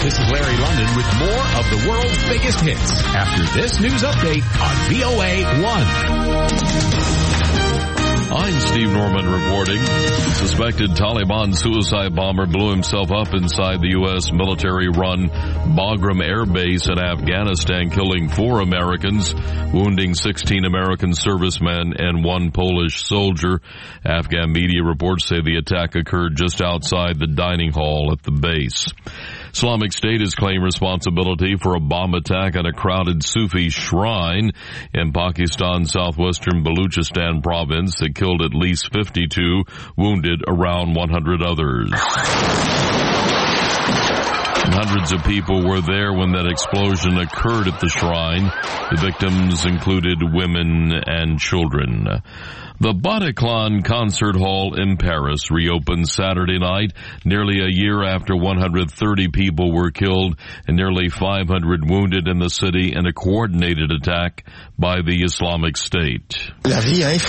This is Larry London with more of the world's biggest hits after this news update on VOA 1. I'm Steve Norman reporting. Suspected Taliban suicide bomber blew himself up inside the U.S. military-run Bagram Air Base in Afghanistan, killing 4 Americans, wounding 16 American servicemen and 1 Polish soldier. Afghan media reports say the attack occurred just outside the dining hall at the base. Islamic State has claimed responsibility for a bomb attack on a crowded Sufi shrine in Pakistan's southwestern Baluchistan province that killed at least 52, wounded around 100 others. And hundreds of people were there when that explosion occurred at the shrine. The victims included women and children. The Bataclan Concert Hall in Paris reopened Saturday night, nearly a year after 130 people were killed and nearly 500 wounded in the city in a coordinated attack by the Islamic State. This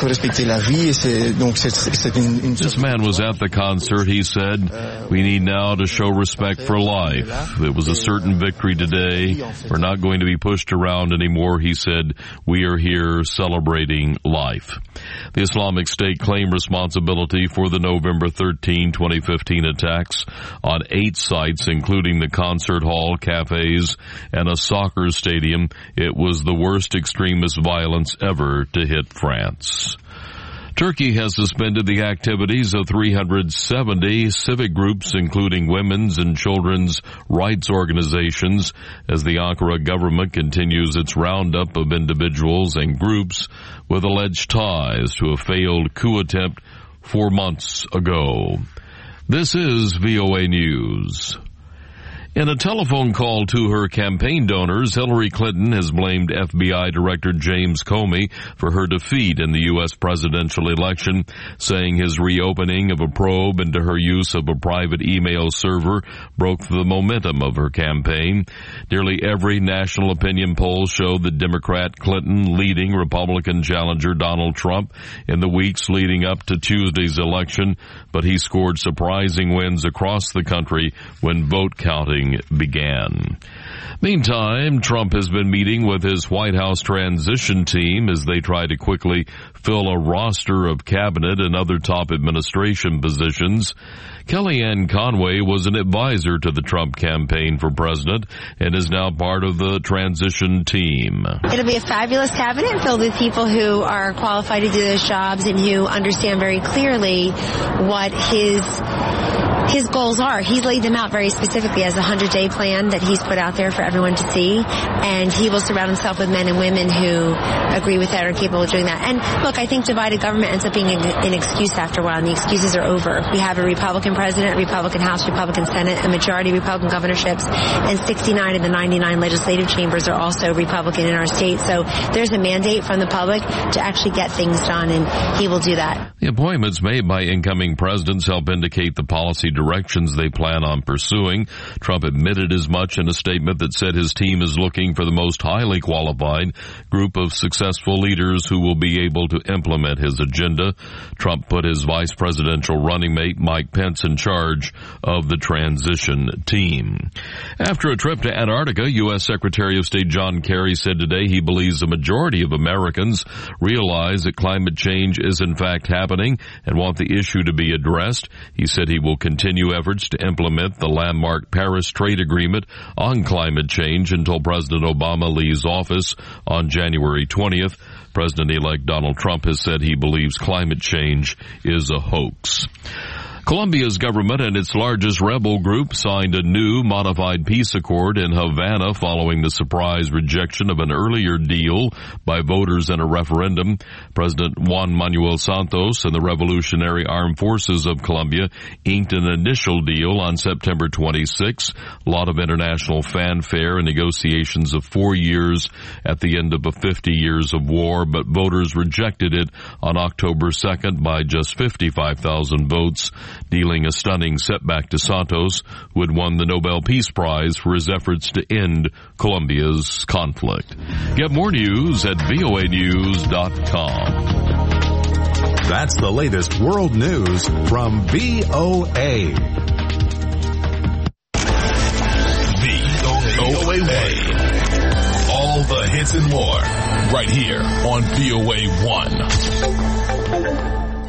man was at the concert. He said, "We need now to show respect for life. It was a certain victory today. We're not going to be pushed around anymore," he said. "We are here celebrating life." The Islamic State claimed responsibility for the November 13, 2015 attacks on 8 sites, including the concert hall, cafes, and a soccer stadium. It was the worst extremist violence ever to hit France. Turkey has suspended the activities of 370 civic groups, including women's and children's rights organizations, as the Ankara government continues its roundup of individuals and groups with alleged ties to a failed coup attempt 4 months ago. This is VOA News. In a telephone call to her campaign donors, Hillary Clinton has blamed FBI Director James Comey for her defeat in the U.S. presidential election, saying his reopening of a probe into her use of a private email server broke the momentum of her campaign. Nearly every national opinion poll showed the Democrat Clinton leading Republican challenger Donald Trump in the weeks leading up to Tuesday's election, but he scored surprising wins across the country when vote counting began. Meantime, Trump has been meeting with his White House transition team as they try to quickly fill a roster of cabinet and other top administration positions. Kellyanne Conway was an advisor to the Trump campaign for president and is now part of the transition team. It'll be a fabulous cabinet filled with people who are qualified to do those jobs and who understand very clearly what his goals are. He's laid them out very specifically as a 100-day plan that he's put out there for everyone to see, and he will surround himself with men and women who agree with that or are capable of doing that. And look, I think divided government ends up being an excuse after a while, and the excuses are over. We have a Republican president, a Republican House, Republican Senate, a majority of Republican governorships, and 69 of the 99 legislative chambers are also Republican in our state. So there's a mandate from the public to actually get things done, and he will do that. The appointments made by incoming presidents help indicate the policy directions they plan on pursuing. Trump admitted as much in a statement that said his team is looking for the most highly qualified group of successful leaders who will be able to implement his agenda. Trump put his vice presidential running mate Mike Pence in charge of the transition team. After a trip to Antarctica, U.S. Secretary of State John Kerry said today he believes the majority of Americans realize that climate change is in fact happening and want the issue to be addressed. He said he will continue efforts to implement the landmark Paris Trade Agreement on climate change until President Obama leaves office on January 20th. President-elect Donald Trump has said he believes climate change is a hoax. Colombia's government and its largest rebel group signed a new modified peace accord in Havana following the surprise rejection of an earlier deal by voters in a referendum. President Juan Manuel Santos and the Revolutionary Armed Forces of Colombia inked an initial deal on September 26. A lot of international fanfare and negotiations of 4 years at the end of 50 years of war, but voters rejected it on October 2nd by just 55,000 votes, dealing a stunning setback to Santos, who had won the Nobel Peace Prize for his efforts to end Colombia's conflict. Get more news at voanews.com. That's the latest world news from VOA. hits, and more. Right here on VOA 1.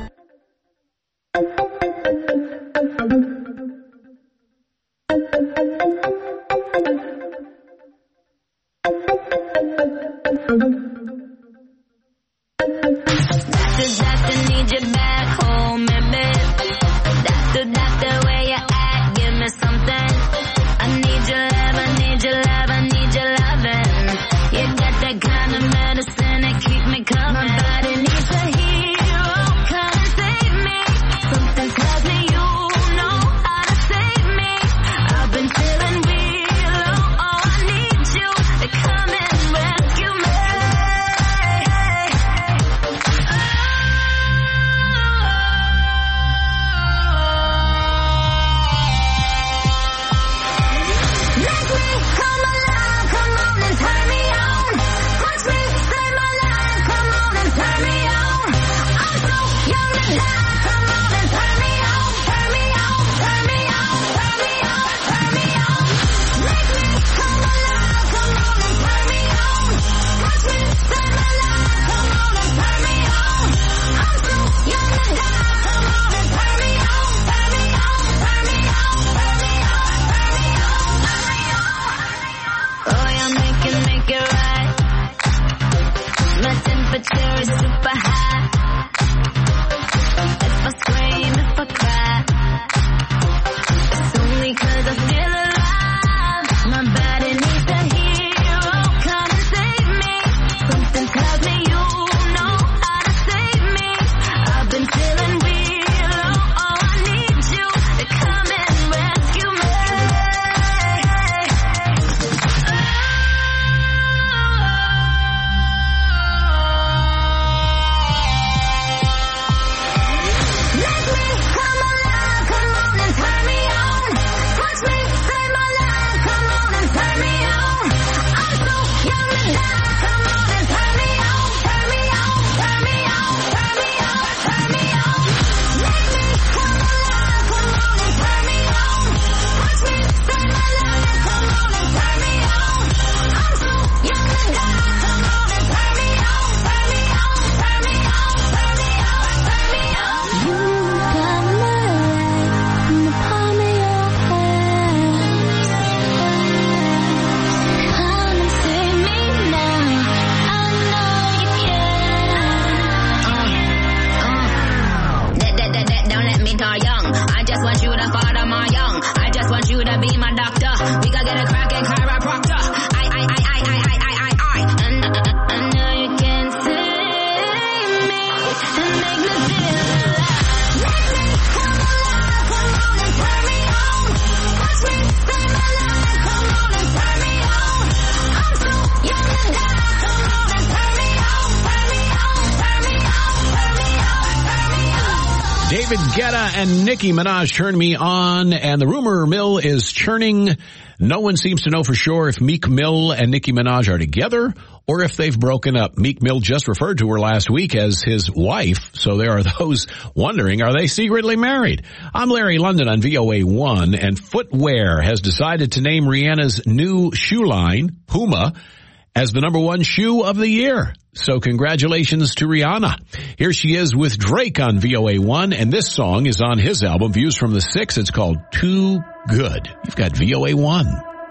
David Guetta and Nicki Minaj, Turn Me On, and the rumor mill is churning. No one seems to know for sure if Meek Mill and Nicki Minaj are together or if they've broken up. Meek Mill just referred to her last week as his wife, so there are those wondering, are they secretly married? I'm Larry London on VOA 1, and Footwear has decided to name Rihanna's new shoe line, Puma, as the #1 shoe of the year. So congratulations to Rihanna. Here she is with Drake on VOA 1, and this song is on his album, Views from the Six. It's called Too Good. You've got VOA 1.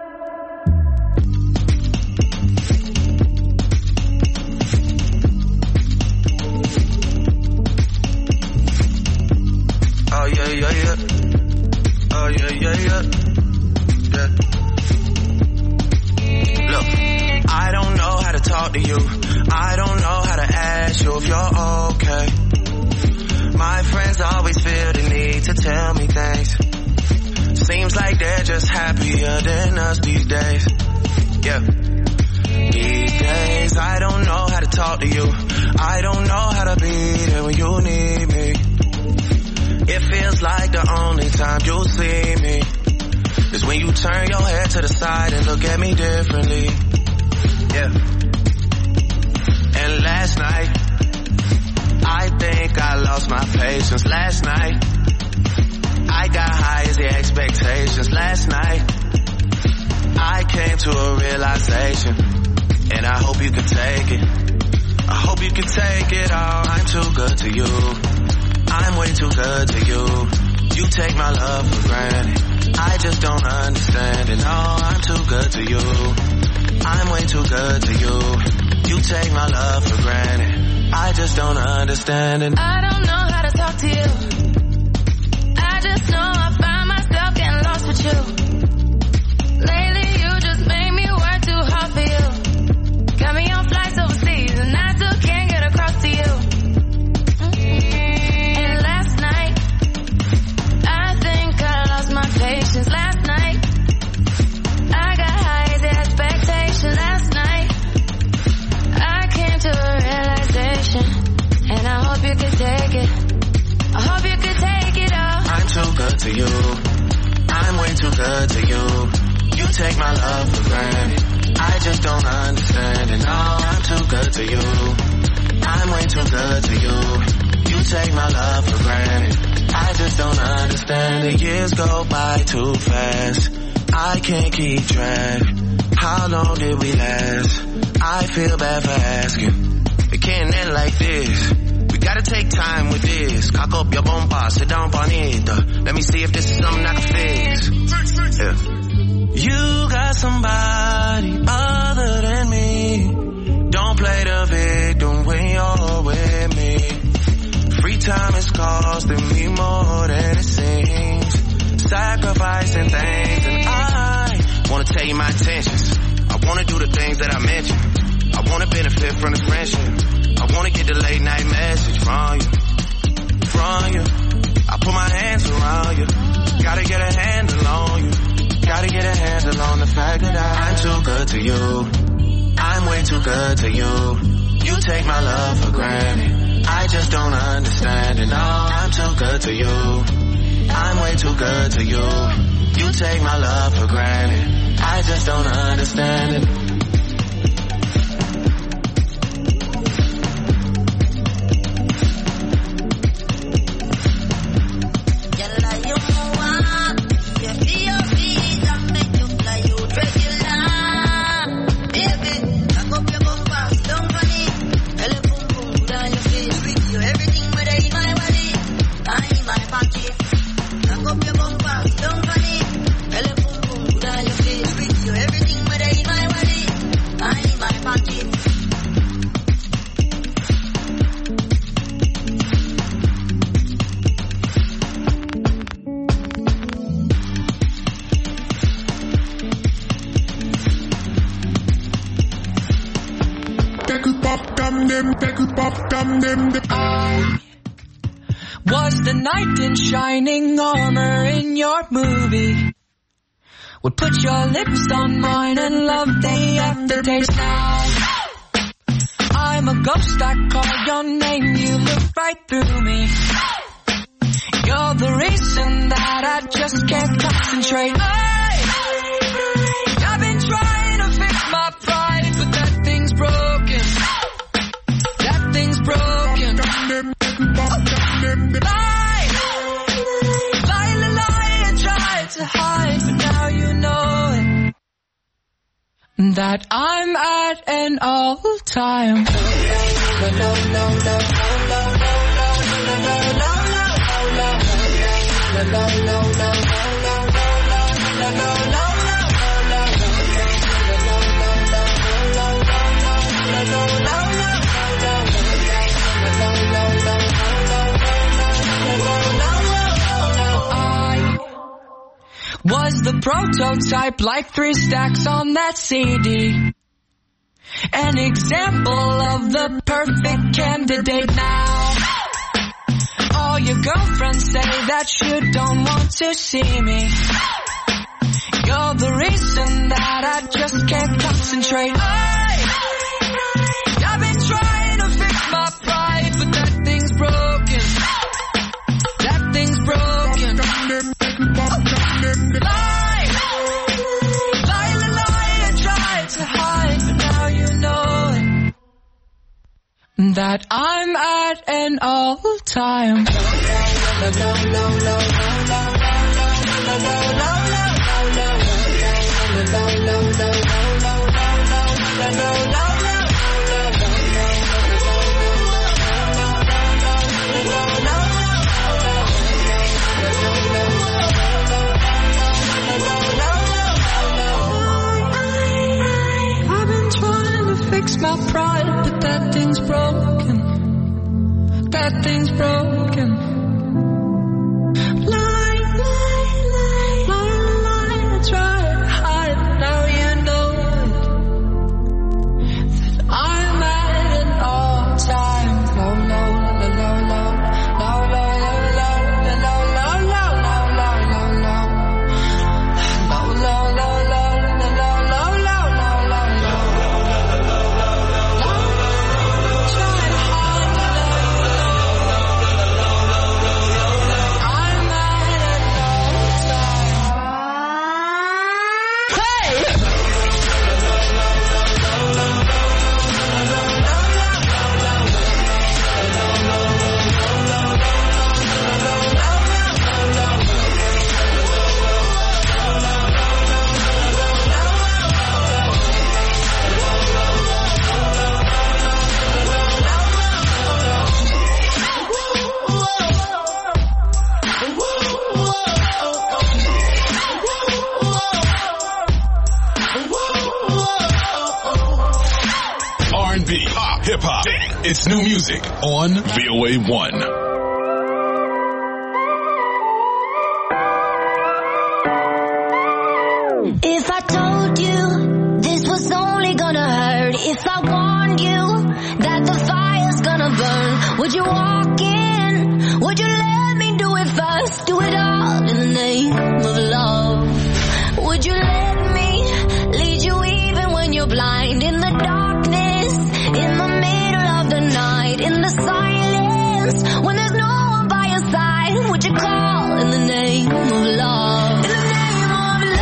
Oh, yeah, yeah, yeah. Oh, yeah, yeah, yeah. Yeah. Look, I don't know how to talk to you. I don't know how to ask you if you're okay. My friends always feel the need to tell me things. Seems like they're just happier than us these days. Yeah. These days, I don't know how to talk to you. I don't know how to be there when you need me. It feels like the only time you'll see me is when you turn your head to the side and look at me differently. Yeah. And last night, I think I lost my patience. Last night, I got high as the expectations. Last night, I came to a realization. And I hope you can take it. I hope you can take it all. I'm too good to you. I'm way too good to you. You take my love for granted. I just don't understand it. No, I'm too good to you. I'm way too good to you. You take my love for granted. I just don't understand it. I don't know how to talk to you. I just know I find myself getting lost with you. Lately you just made me work too hard for you. Got me on flights overseas and I still can't get across to you. And last night, I think I lost my patience. Last night, I got high as expectation. Last night, I came to a realization. And I hope you could take it. I hope you could take it all. I'm too good to you. I'm way too good to you. You take my love for granted. I just don't understand it. No, I'm too good to you. I'm way too good to you. You take my love for granted. I just don't understand it. Years go by too fast. I can't keep track. How long did we last? I feel bad for asking. It can't end like this. We gotta take time with this. Cock up your bomba, sit down bonita. Let me see if this is something I can fix. Yeah. You got somebody other than me. Don't play the victim when you're with me. Free time is costing me more than it seems. Sacrificing things and I wanna tell you my intentions. I wanna do the things that I mentioned. I wanna benefit from the friendship. I wanna get the late night message from you. I put my hands around you. Gotta get a handle on you. Gotta get a handle on the fact that I'm too good to you. I'm way too good to you. You take my love for granted. I just don't understand it. No, I'm too good to you. I'm way too good to you. You take my love for granted. I just don't understand it. Was the knight in shining armor in your movie? Would put your lips on mine and love the aftertaste now. I'm a ghost, I call your name, you look right through me. You're the reason that I just can't concentrate. I've been trying to fix my pride, but that thing's broken. That thing's broken. Lie, I tried to hide, but now you know it. That I'm at an all-time. Was the prototype like 3 stacks on that CD? An example of the perfect candidate now. All your girlfriends say that you don't want to see me. You're the reason that I just can't concentrate. I've been trying to fix my pride, but that thing's broken. That thing's broken. Lie, I tried to hide, but now you know it. That I'm at an all-time. No. our pride, but that thing's broken. That thing's broken. Lie, I try to hide, but now you know it. That I'm at an all-time low, low, low, low, low, low, low, low, low, low, low, low, low, low, low. R&B, pop, hip-hop. It's new music on VOA 1. If I told you this was only gonna hurt, if I warned you that the fire's gonna burn, would you walk in? Would you let me do it first? Do it all in the name of love. Would you let me lead you even when you're blind? In the darkness, in the middle of the night, in the silence, when there's no one by your side, would you call in the name of love? In the name of love.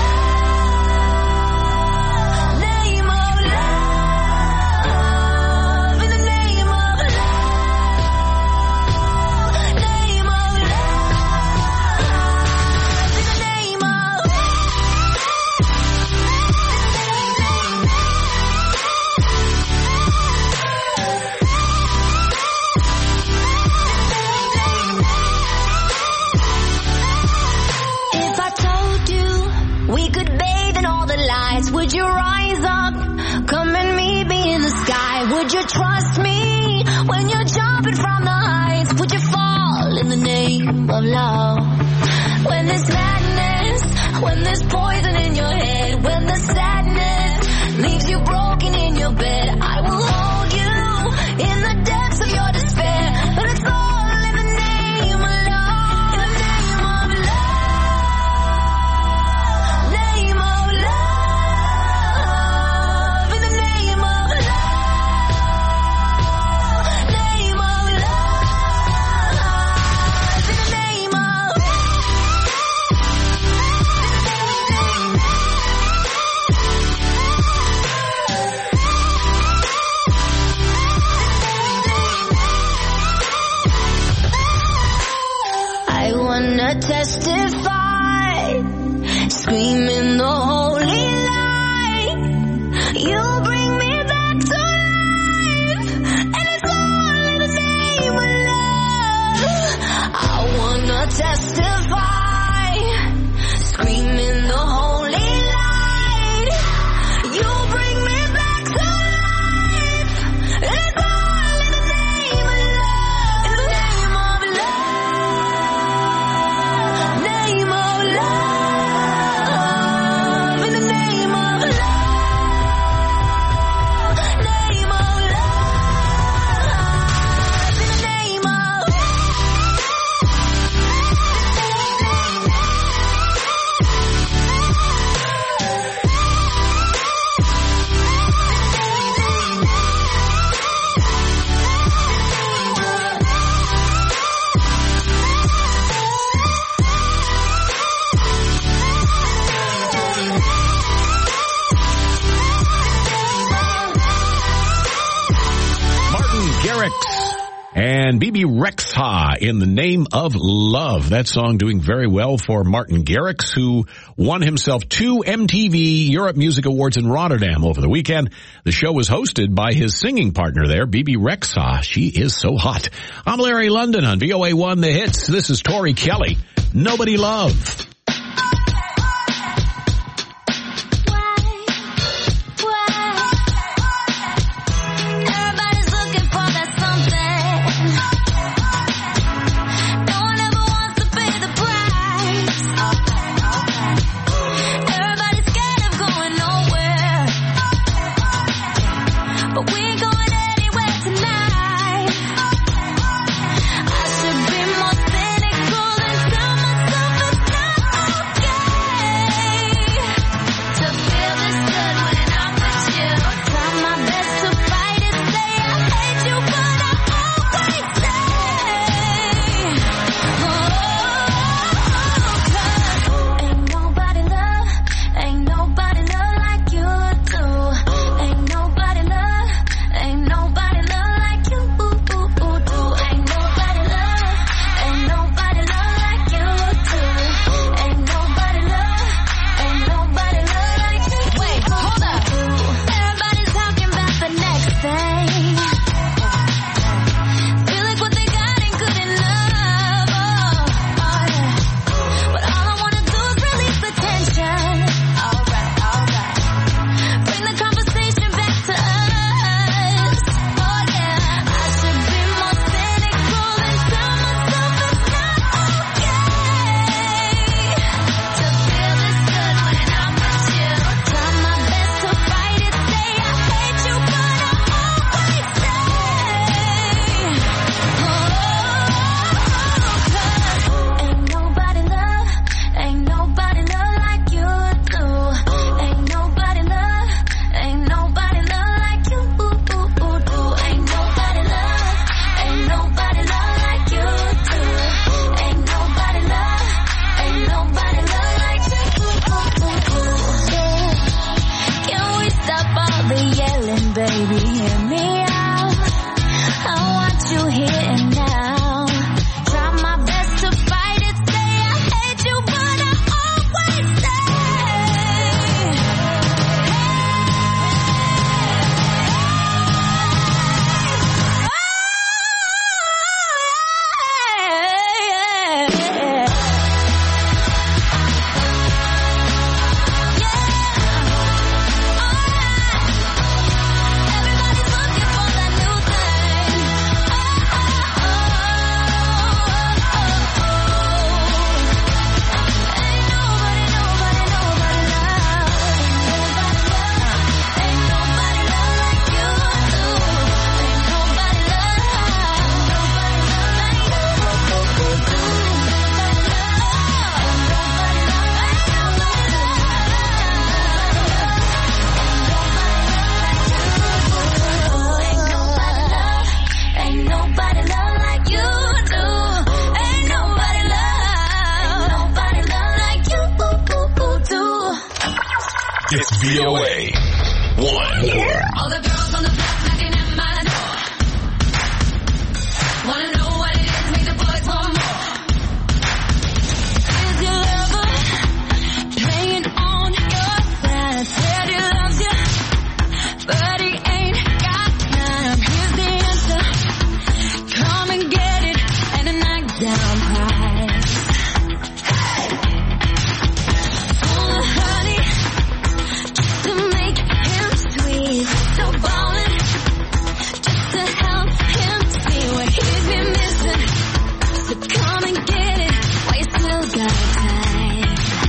Name of love. In the name of love. Name of love. In the name of If I told you we could bathe in all the lights, would you rise up? Come and meet me in the sky. Would you trust me when you're jumping from the heights? Would you fall in the name of love? When there's madness, when there's poison in your head, when the sadness leaves you broken in your bed, I will hold you in the depths of your despair. But it's all in the name of love. In the name of love. Name of love. In the name of love. Name of love. In the name of I wanna testify, screaming the holy light. You bring me back to life, and it's all in the name of love. I wanna testify, screaming the holy light. You bring me back to life, and it's all in the name of love. In the name of love. Name of love. In the name of love. Name of love. In the name of Martin Garrix and Bebe Rexha, In the Name of Love. That song doing very well for Martin Garrix, who won himself 2 MTV Europe Music Awards in Rotterdam over the weekend. The show was hosted by his singing partner there, Bebe Rexha. She is so hot. I'm Larry London on VOA 1 The Hits. This is Tori Kelly. Nobody Love. It's VOA 1. All the girls on the block knocking at my door. Wanna know what it is, make the boys want more. Is your lover playing on your side? Said he loves you, but he ain't got time. Here's the answer, come and get it, and a knockdown prize. Oh, honey, just to make him sweet. So ballin', just to help him see what he's been missing. So come and get it while you still got time.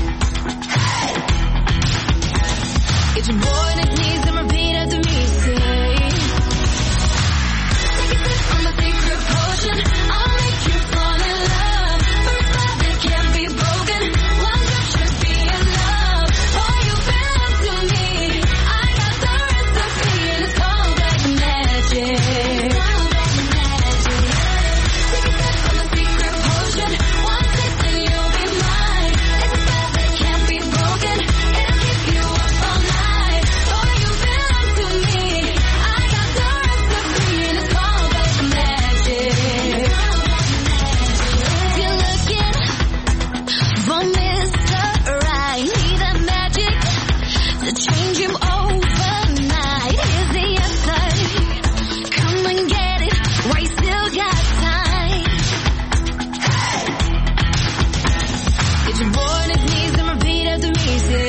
Get your boy on his knees and repeat after me, say. Take a sip from my secret potion, I'll make you fall in love. For a love that can't be broken, one drop should be enough. Boy, you belong to me, I got the recipe and it's called black magic. Take a sip from my secret potion, one taste and you'll be mine. It's a spell that can't be broken, it'll keep you up all night. Boy, you belong to me, I got the recipe and it's called black magic. If you're looking for Mr. Right, need that magic to change him overnight. Here's the answer, come and get it while you still got time. Get your boy on his knees and repeat after me, say.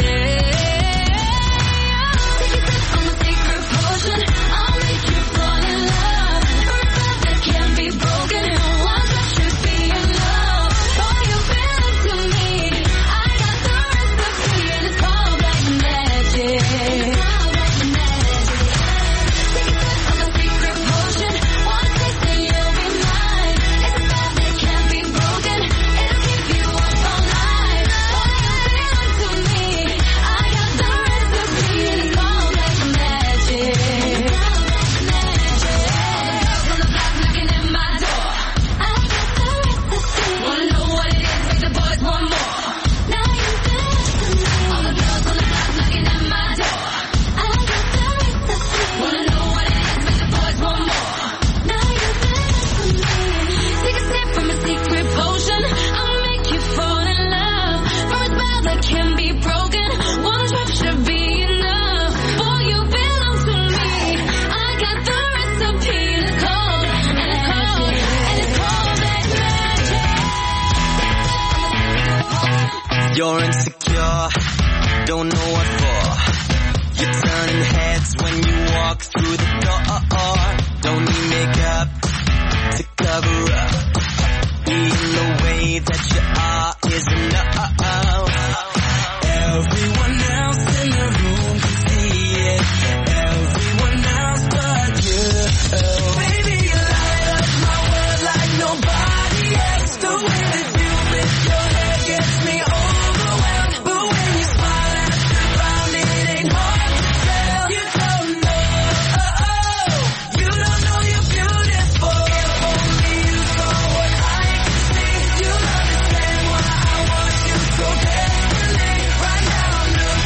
Take a sip from my secret potion, I'll make you fall in love. For a love that can't be broken, one drop should be enough. Boy, you belong to me, I got the recipe and it's called black magic. Take a sip from my secret potion, one taste and you'll be mine. It's a spell that can't be broken, it'll keep you up all night. Boy, you belong to me, I got the recipe and it's called black magic. Girls on the block knocking at my door. I got the recipe. Wanna know what it is, make the boys want more. Now you belong to me. All the girls on the block knocking at my door. I got the recipe. Wanna know what it is, make the boys want more. Now you belong to me. Take a sip from a secret potion, I'll make you fall in love. From a spell that can be broken, one drop should be enough. Boy, you belong to me, I got the recipe and it's called black magic. You're insecure, don't know what for. You're turning heads when you walk through the door. Don't need makeup to cover up. Being the way that you are is enough. Everyone else in the room can see it. Everyone else but you. Baby, you light up my world like nobody else. The way that you lift your head gets me overwhelmed. But when you smile at the ground, it ain't hard to tell. You don't know you're beautiful. If only you saw what I can see, you'll understand why I want you so desperately. Right now I'm looking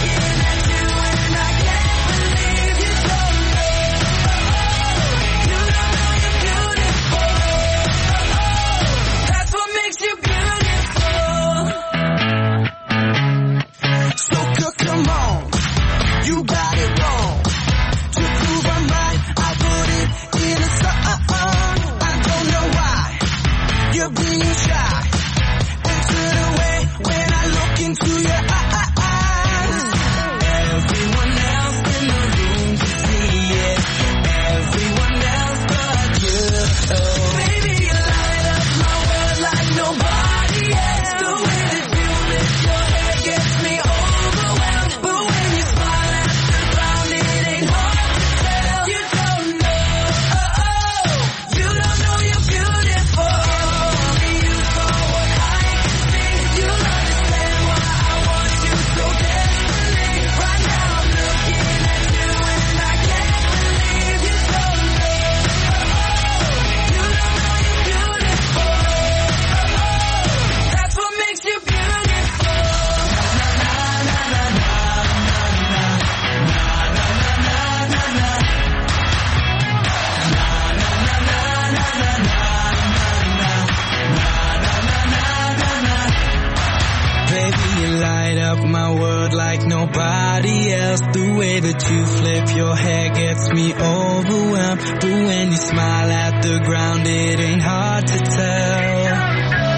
nobody else. The way that you flip your hair gets me overwhelmed. But when you smile at the ground, it ain't hard to tell.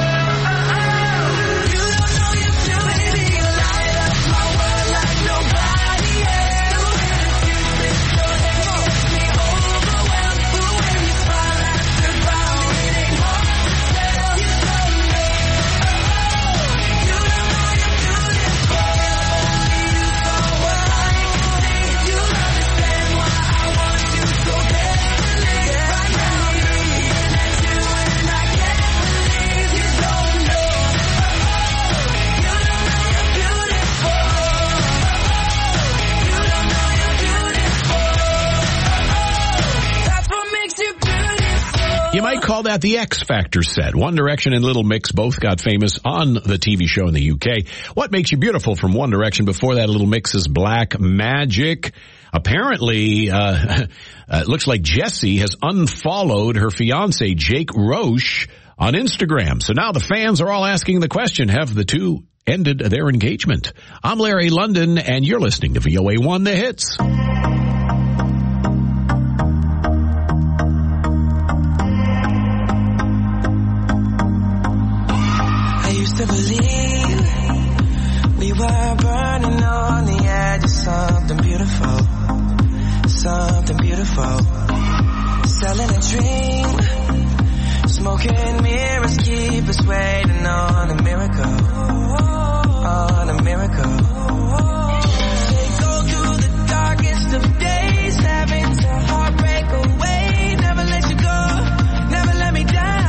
You might call that the X Factor set. One Direction and Little Mix both got famous on the TV show in the UK. What Makes You Beautiful from One Direction. Before that, Little Mix's Black Magic. Apparently, it looks like Jessie has unfollowed her fiancé, Jake Roche, on Instagram. So now the fans are all asking the question, have the two ended their engagement? I'm Larry London, and you're listening to VOA1 The Hits. To believe we were burning on the edge of something beautiful, something beautiful. Selling a dream, smoking mirrors keep us waiting on a miracle, on a miracle. They go through the darkest of days, having to heartbreak away. Never let you go, never let me down.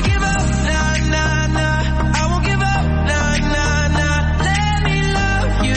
You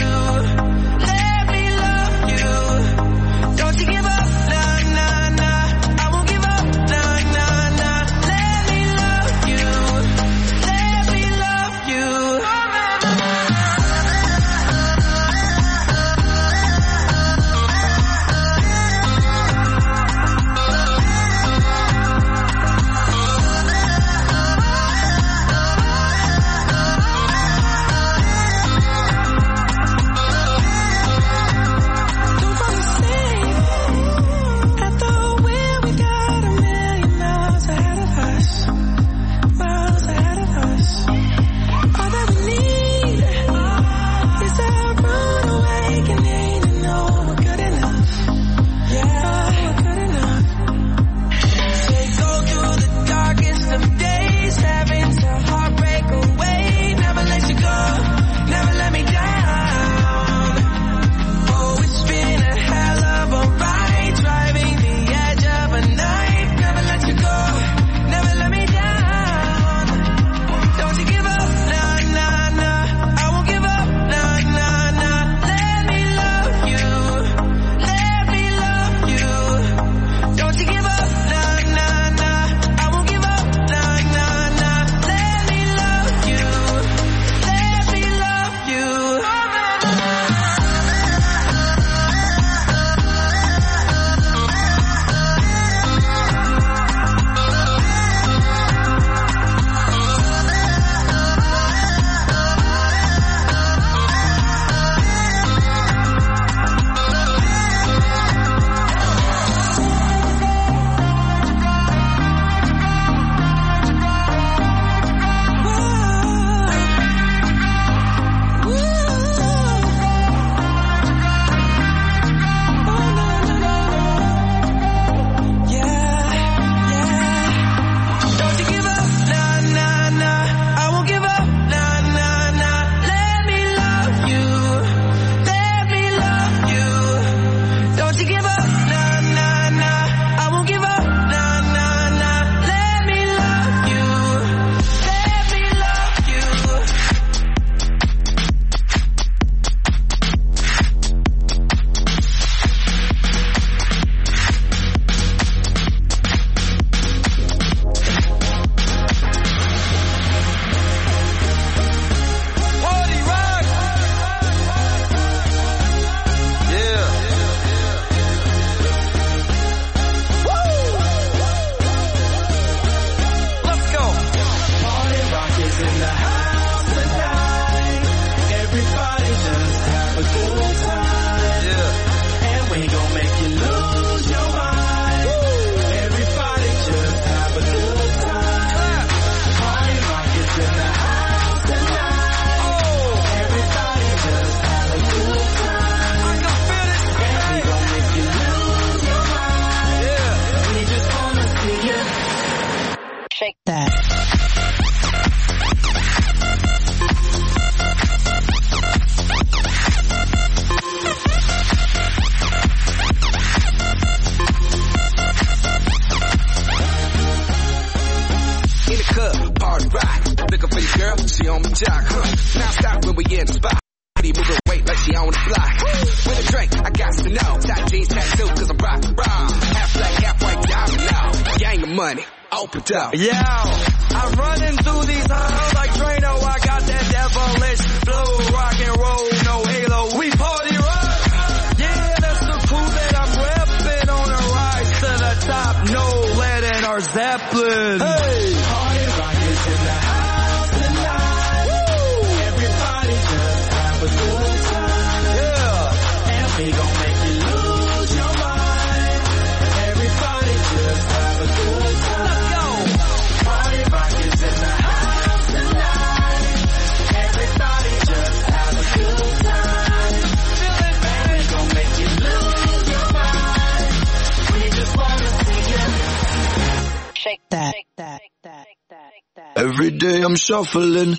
she on my jock, Now stop when we in the spot. Moving weight like she on the block. With a drink, I got to know. Tight jeans tattoo, cause I'm rockin' raw. Half black, half white, diamond now. Gang of money, opened up. Yo, I'm running through these halls like Drano. I got that devilish flow. Rock and roll, no halo. We party rock. Yeah, that's the crew that I'm reppin' on a rise to the top. No lead in our Zeppelin. Hey, party rock is in the house tonight. Woo. Everybody just have a good time. Yeah, and we gon' make you lose your mind. Everybody just have a good time. Let's go. Party rock is in the house tonight. Everybody just have a good time. Feel it, man. We gon' make you lose your mind. We just wanna see you shake that, shake that, shake that, shake that, shake that. Every day I'm shuffling.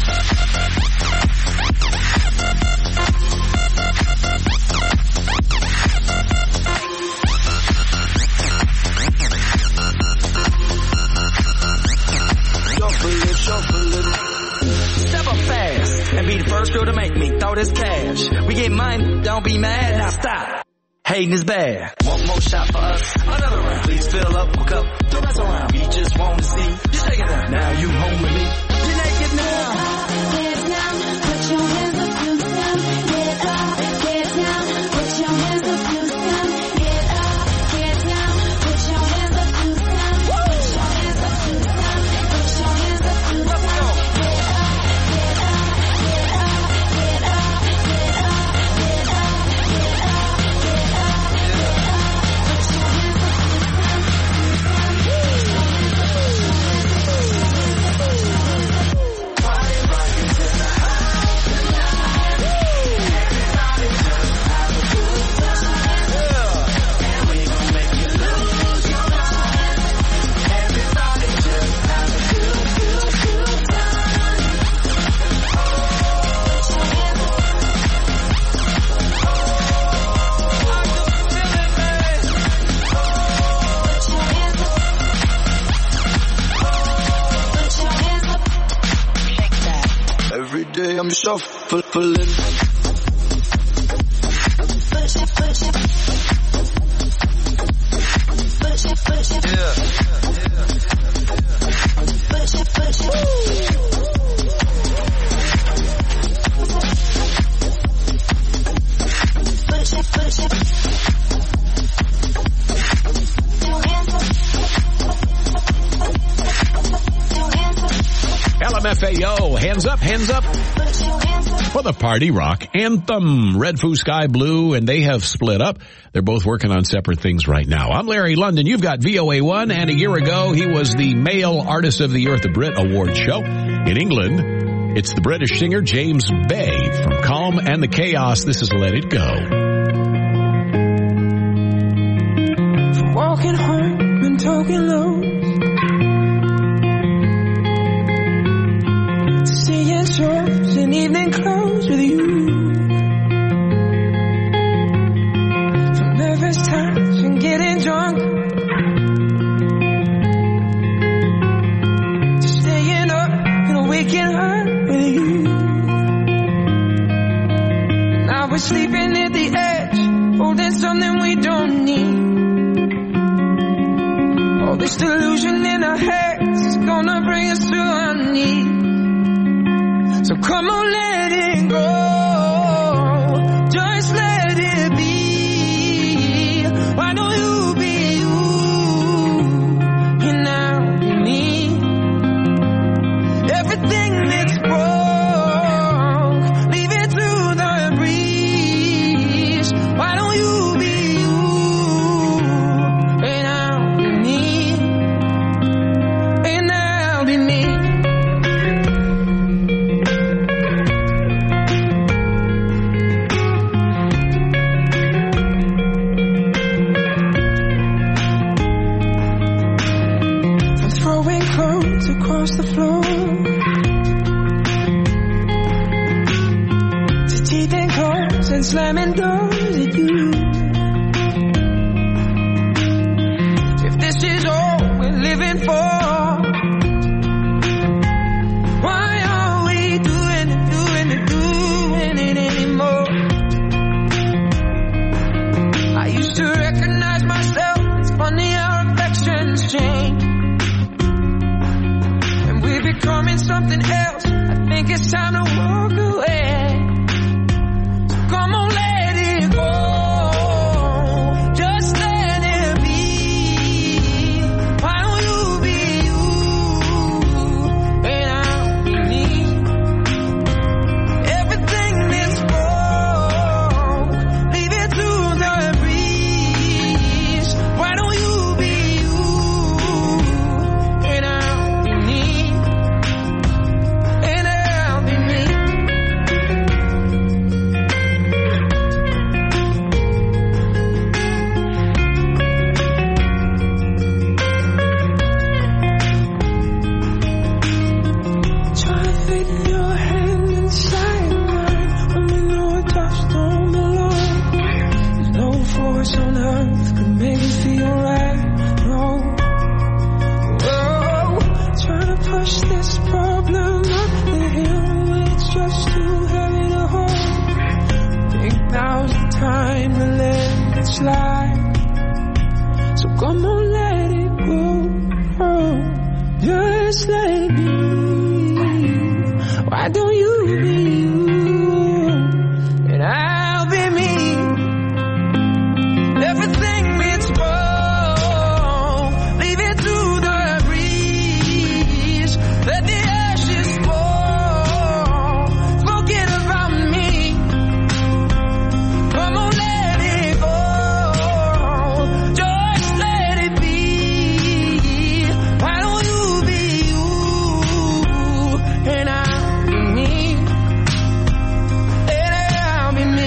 Step up fast and be the first girl to make me throw this cash. We get money, don't be mad, now stop. Hating is bad. One more shot for us, another round. Please fill up a cup, don't mess around. We just want to see you shake it down. Now you home with me. You're naked now. Get down, put your hands up to the sun. Get up, get down, put your hands up to the sun. Get up, get down, put your hands up to the sun. Put your hands up to the sun. Put your hands up to the sun. Let's go. Every day I'm shuffling. LMFAO, hands up, hands up for the Party Rock Anthem. Red Foo, Sky Blue, and they have split up. They're both working on separate things right now. I'm Larry London. You've got VOA1, and a year ago, he was the Male Artist of the Year at the Brit Award show. In England, it's the British singer James Bay. From Calm and the Chaos, this is Let It Go. From walking home and talking low, seeing shows in evening clothes with you. From nervous times and getting drunk, to staying up and waking up with you. Now we're sleeping at the edge, holding something we don't need. All this delusion in our heads is gonna bring us to our knees. So come on, let it go. Just let it be. Why don't you be you? And now be me. Everything that's broke, leave it to the breeze. Why don't you be you? And now be me. And now be me. Across the floor, to teething cars and slamming doors at you. If this is all we're living for, why are we doing something else. I think it's time to walk away. So come on, let it go. Just let it be. Why don't you be you and I'll be me? Everything that's wrong, leave it to the breeze. Why don't you be you and I'll be me? And I'll be me. Try to fit your hand inside mine. When you know a touch don't belong. There's no force on earth could make it feel right. No. Whoa. Trying to push this problem up the hill when it's just too heavy to hold. Think now's the time to let it slide. So come on, let it go. Oh, just let it be. Why don't you be you and I'll be me? Everything that's wrong, leave it to the breeze. Let the ashes fall. Forget about me. Come on, let it go. Just let it be. Why don't you be you and I'll be me? And I'll be me.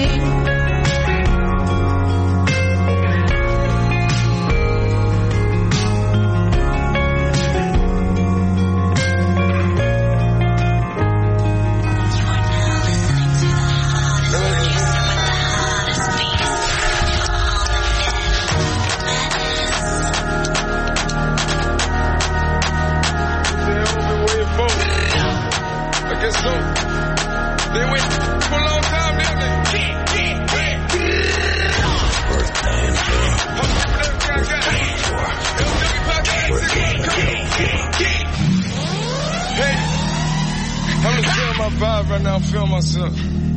I guess so. They wait for a long time, didn't they? Hey, I'm just feeling my vibe right now. I'm feeling myself.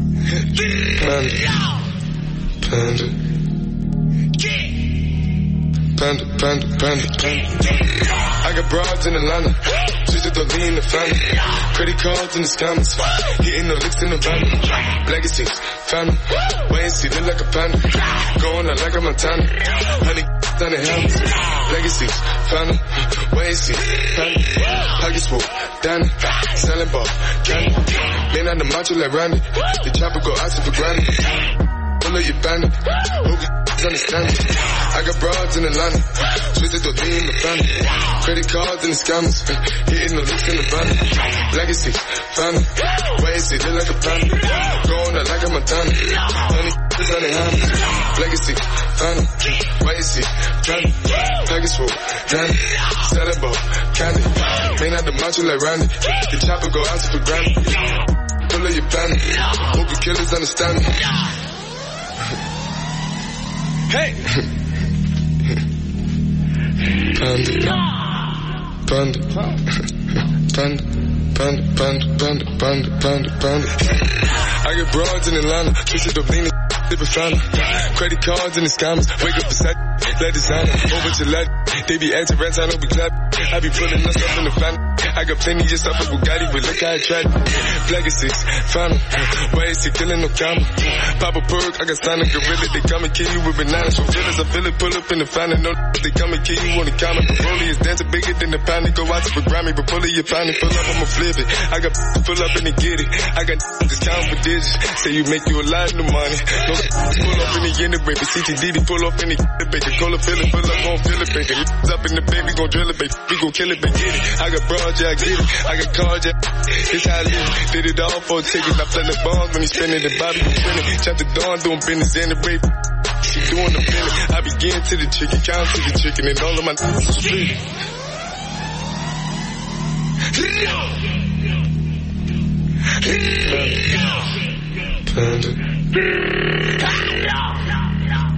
Panda. I got broads in Atlanta. Just to lean in the family. Credit cards in the scammers. Hitting the licks in the van. Legacies, family. Wait and see, look like a panda. Going out like a Montana. Honey, down the helmets. Legacies, family. Wait and see, family. Pockets full, Danny. Selling ball, candy. Man on the macho like Randy. The chopper go out for granted. Pull up your bandit. Hope you understand it. I got broads in Atlanta. Twisted to lean in the family. Credit cards and the scammers. Hitting the licks in the van. Legacy, family. Wait and see, look like a panda. Going out like a Montana. Honey, on the helmets. Legacy, family. Wait and see, family. Package full, Danny. Selling ball, candy. Man out the macho like Randy. The chopper go out for granted. Pull up your bandit. Hope you killers understand me. Hey! Panda. I get broads in Atlanta, twisted up lean, different family. Credit cards and the scammers, wake up beside, let designer, over to let, they be acting rats, I don't be clap. I be pulling us up in the family. I got plenty of stuff with Bugatti, but look how I tried. Legacies, family. Why is he killing no camera? Pop a perk, I got signed a gorilla. They come and kill you with bananas from villas. I feel it, pull up in the family. No, they come and kill you on the counter. The rollie is dancing bigger than the pound. They go out to the Grammy, but pull it, you find it. Pull up, I'ma flip it. I got pull up and they get it. I got just count for digits. Say you make you a lot of money. No, pull up in the end of baby. CTD, pull up in the baby. Call it, fill it, pull up, gon' fill it, baby. Up in the baby, gon' drill it, baby. We gon' kill it, baby. Get it. I got broad, yeah, I get it. I got cards, yeah. It's how I live. Did it all for a ticket. I play the bonds when he spinning the Bobby, he spinning. Chop the dawn, doing business in the rape. She doing the feeling. I begin to the chicken, count to the chicken, and all of my split.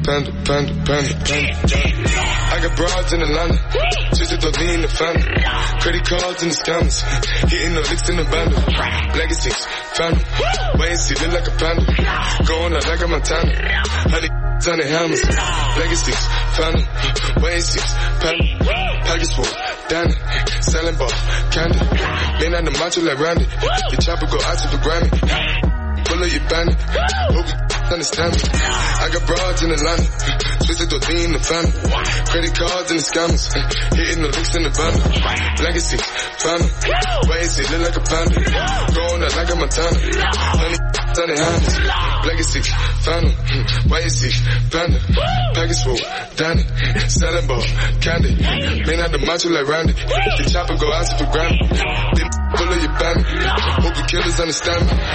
panda, panda, panda, panda. I got broads in Atlanta, just to lean the family. Credit cards in the scammers, hitting the licks in the bundle. Legacies, family, wait and see, look like a panda. Going out like a Montana, 100 hammers. Legacies, family, wait and see, panda. Package full, Danny, selling ball, candy. Lean on the macho like Randy, the chopper go out to the Grammy. Pull up your bandit, hope you understand me. I got broads in Atlanta, twisted to lean the family. Credit cards and the scammers, hitting the licks in the bundle. Legacy, family, wait and see, look like a panda. Going out like a Montana, 100 hammers. Legacy, family, wait and see, panda. Package full, Danny, selling ball, candy. Lean out the macho like Randy, the chopper go out to the Grammy. Then pull up your bandit, hope you killers understand me.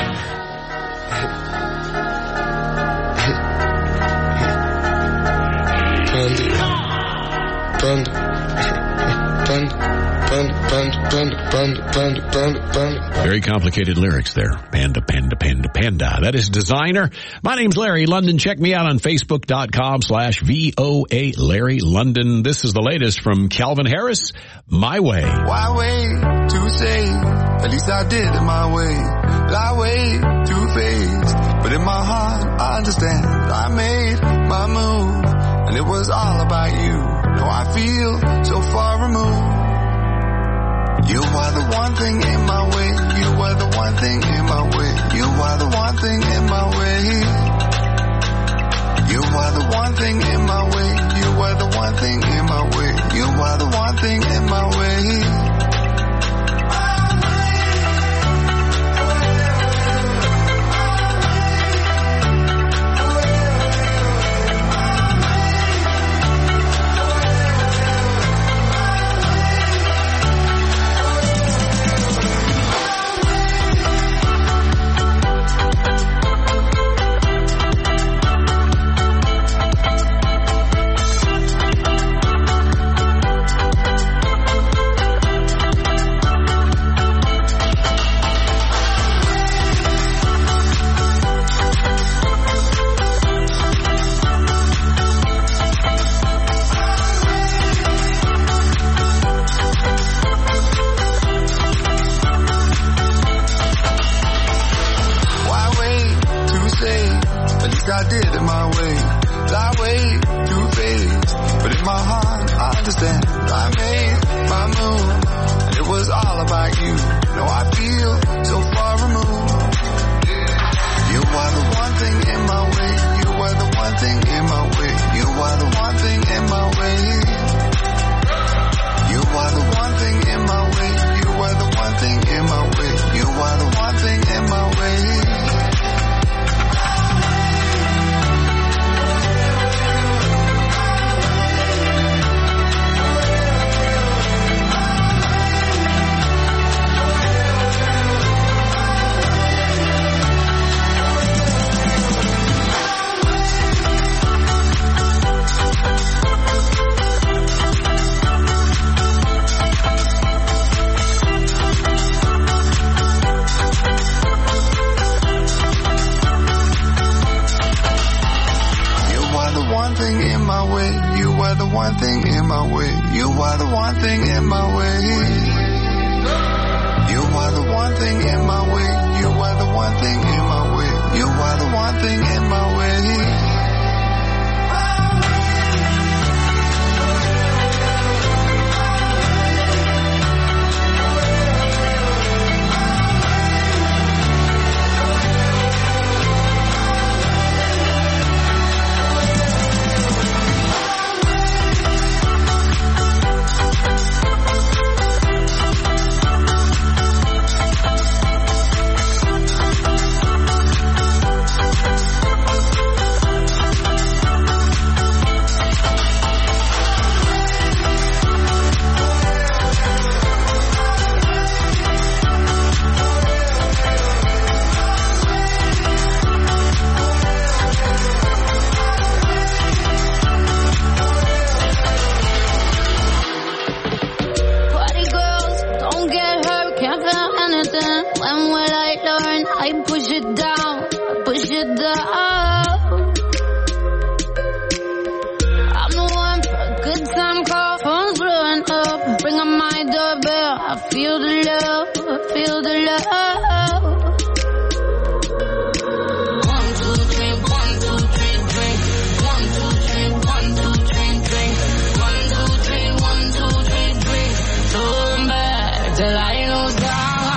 Panda, panda. Very complicated lyrics there. Panda, panda, panda, panda. That is Designer. My name's Larry London. Check me out on Facebook.com/VOA Larry London. This is the latest from Calvin Harris, My Way. Why wait to say? At least I did it my way. Lie way too faced. But in my heart, I understand. I made my move. And it was all about you. No, I feel so far removed. You are the one thing in my way. You are the one thing in my way. You are the one thing in my way. You are the one thing in my way. You are the one thing in my way. You are the one thing in my way. I did it my way. Lie way too faced. But in my heart, I understand. I made my move. And it was all about you. No, I feel so far removed. You are the one thing in my way. You are the one thing in my way. You are the one thing in my way. You are the one thing in my way. You are the one thing in my way. You are the one thing in my way. One thing in my way. You are the one thing in my way. You are the one thing in my way. You are the one thing in my way. You are the one thing in my way. feel the love, I feel the love. 1, 2, 3, 1, 2, 3, drink. 1, 2, 3, 1, 2, 3, drink. 1, 2, 3, 1, 2, 3, drink. Turn back till I lose God.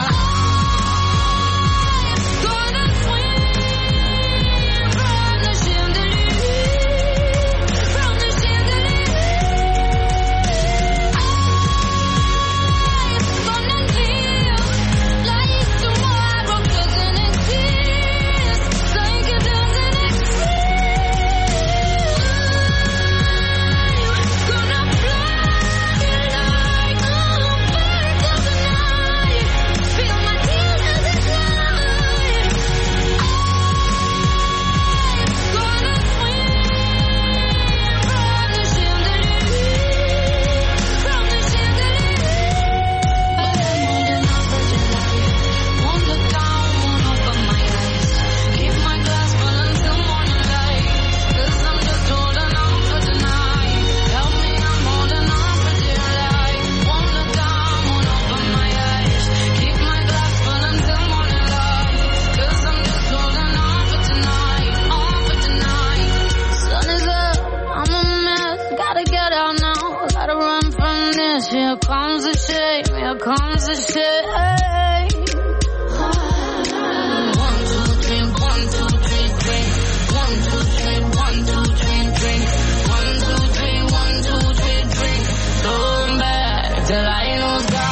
Here comes the shame, here comes the shame. 1, 2, 3, 1, 2, 3, drink. 1, 2, 3, 1, 2, 3, drink. 1, 2, 3, 1, 2, 3, drink. Turn back till I lose God.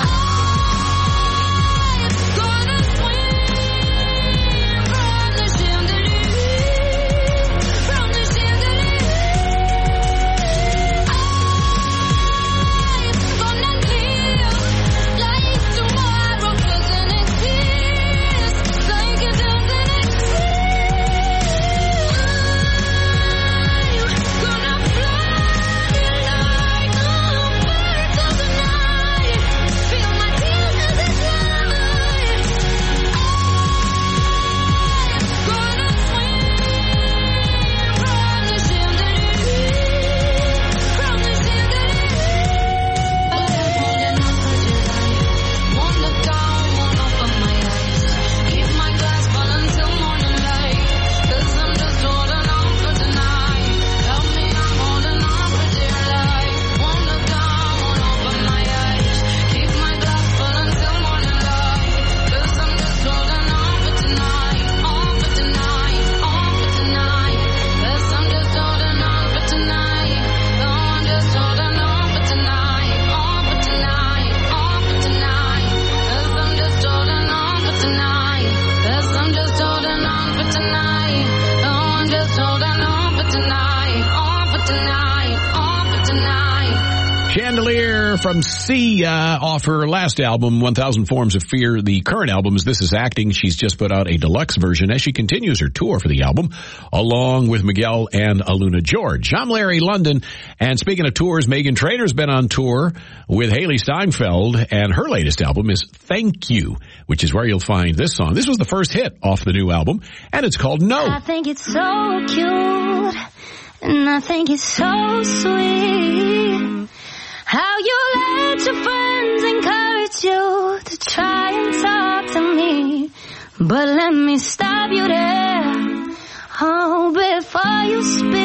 Chandelier from Sia off her last album, 1,000 Forms of Fear. The current album is This Is Acting. She's just put out a deluxe version as she continues her tour for the album, along with Miguel and Aluna George. I'm Larry London, and speaking of tours, Meghan Trainor's been on tour with Haley Steinfeld, and her latest album is Thank You, which is where you'll find this song. This was the first hit off the new album, and it's called No. I think it's so cute, and I think it's so sweet. How you let your friends encourage you to try and talk to me. But let me stop you there, oh, before you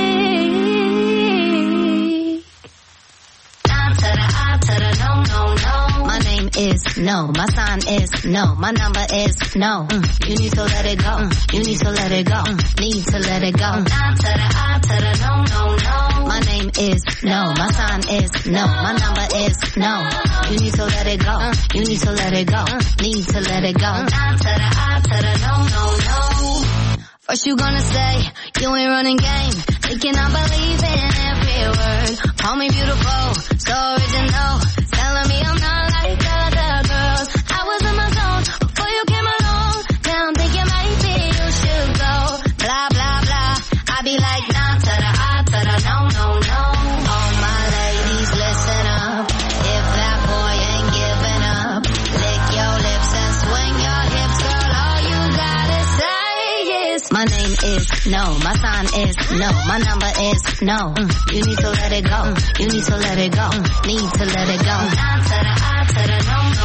speak. Down to the I to the no, no, no. My name is no, my sign is no, my number is no. You need to let it go, you need to let it go, need to let it go. Down to the I to the no, no, no. My name is no, my sign is no, my number is no. You need to let it go, you need to let it go, need to let it go. Down to the I to the no, no, no. First you gonna say you ain't running game, thinking I believe in every word. Call me beautiful, so original, telling me I'm not like other girls. I was in my zone before you came along. Now I'm thinking maybe you should go. Blah blah blah. I be like nah to the I to the no no no. All my ladies listen up. If that boy ain't giving up, lick your lips and swing your hips, girl. All you gotta say is my name is no, my sign is no, my number is no. You need to let it go, you need to let it go, need to let it go. Nah to the I to the no no.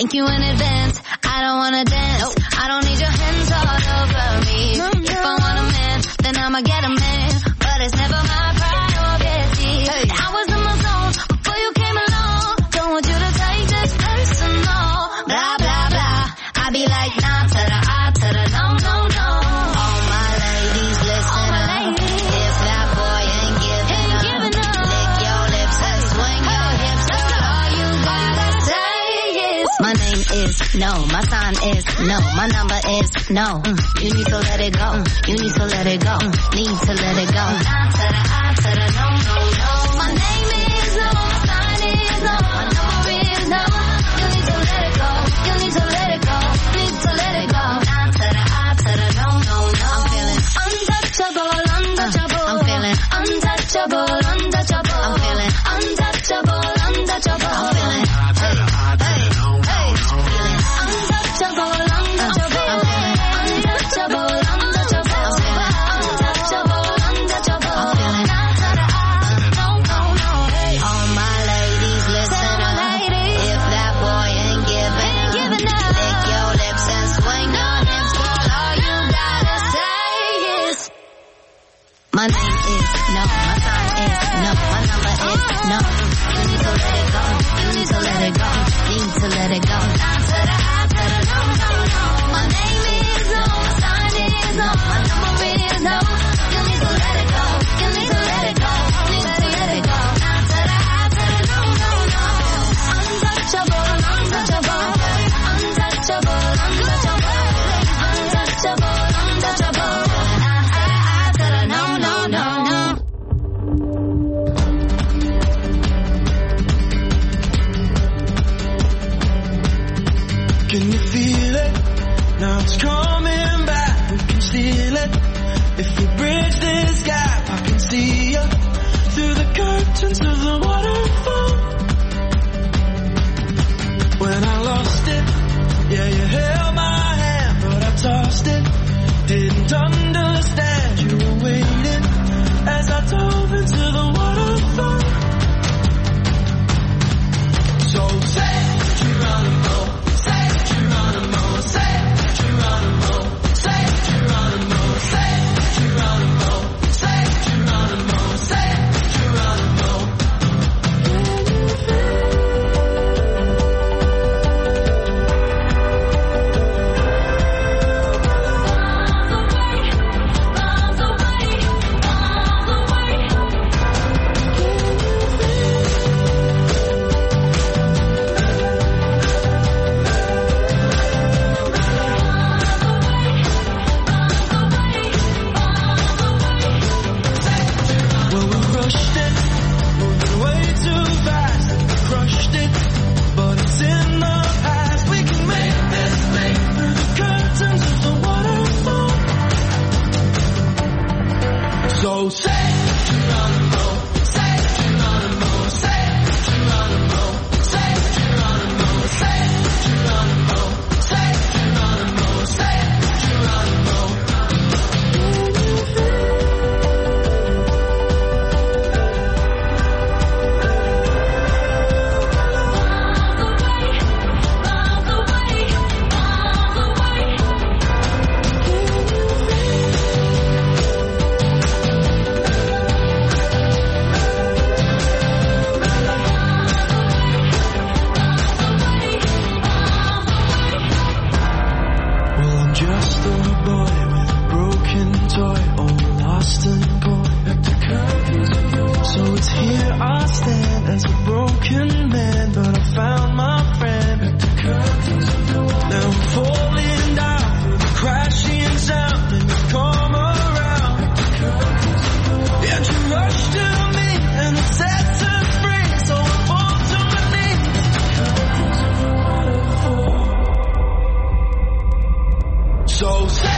Thank you in advance. I don't wanna dance. I don't need your hands all over me. If I want a man, then I'ma get a man. But it's never my priority. I was in my zone before you came along. Don't want you to take this personal. Blah, blah, blah. I be like, nah to the I to the no, no, no. All my ladies, listen up. If that boy ain't giving up, lick your lips and swing your hips. All you gotta say is, my name is no, my sign is no, my number is no. You need to let it go. You need to let it go. Need to let it go. Nah to the I to the no, no, no. My name is no, my sign is no, my number is no. You need to let it go. You need to let it go. Need to let it go. Nah to the I to the no, no, no. I'm feeling untouchable, untouchable. I'm feeling untouchable, untouchable. I'm feeling untouchable, untouchable. I'm feeling hey, hey, hey. Feeling untouchable, untouchable. I'm feeling untouchable, untouchable. I'm feeling untouchable, untouchable. I'm feeling nah to the I, no, no, no. All my ladies, listen up. If that boy ain't giving up, lick your lips and swing your hips. Girl, all you gotta say is, my name is no, my sign is no, my number is no. You need to let it go. You need to let it go. Need to let it go. Nah to the I to the no, no, no. My name is no, my sign is no, my number is no. You need to let it go. You need to let it go. Need to let it go. Nah to the I to the no, no, no. Untouchable, untouchable. Untouchable, untouchable. Untouchable, untouchable. Nah to the I to the no, no, no, no. Can you feel it? Now it's coming back. We can steal it. If we bridge this gap, I can see you through the curtains of the waterfall. When I lost it, yeah, you held my hand, but I tossed it. Didn't understand you were waiting as I dove into the waterfall. So say Geronimo, say Geronimo, say Geronimo, say Geronimo, say Geronimo, say Geronimo, say Geronimo. Well, we rushed it, moving way too fast. We crushed it, but it's in the past. We can make this thing through the curtains of the waterfall. So say Geronimo, say Geronimo, say Geronimo, say Geronimo, say Geronimo, say Geronimo, say Geronimo. Well, I'm just a boy with a broken toy, all lost and gone. So it's here I stand as a broken man, but I found my friend. Now I'm falling down through the crashing sound, and you come around. And you rush to me, and it sets us free. So I fall to my knees. So say